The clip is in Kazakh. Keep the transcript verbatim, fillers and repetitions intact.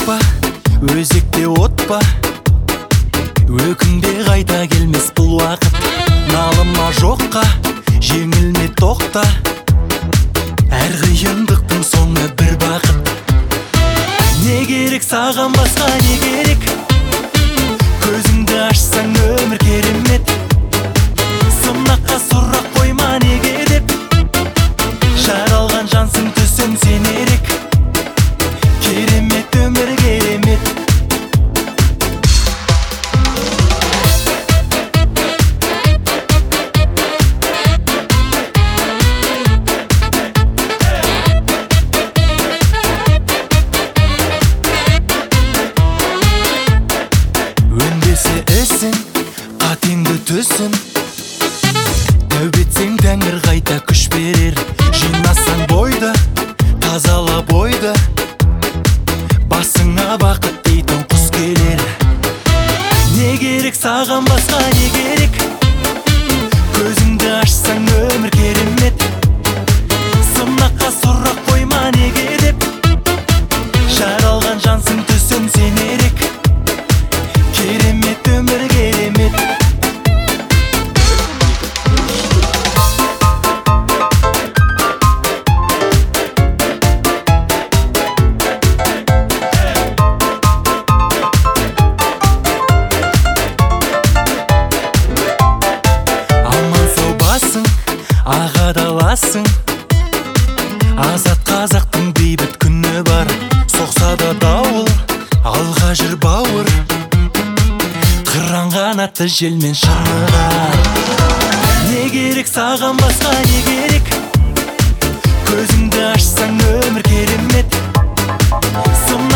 па, өзекте от па, өкінбе қайта келмес бұл уақыт. Налыма жоққа, жеңілме тоқта, әр қиындықтың соңы бір бақыт. Не керек саған басқа, не керек? Көзіңді ашсаң өмір керемет. Сынаққа сұрақ қойма неге деп, жаралған жансың түсін сен ерек. Керемет өмір керемет. Өндесе ісің, қатеңді түсін, тәубетсең тәңір қайта күш берер. Жинасаң бойды, тазала бойды, басыңа бақыт дейтін құс келер. Не керек саған басқа, не керек? Көзіңді ашсаң өмір керемет. Сынаққа сұрақ қойма неге деп, жаралған жансың түсін сен ерек. Керемет өмір керемет. Ағадаласың, азат қазақтың бейбіт күні бар. Соқса да дауыл, алға жүр бауыр, қыран қанатты желмен шаңырар. Не керек саған басқа, не керек? Көзіңді ашсаң өмір керемет.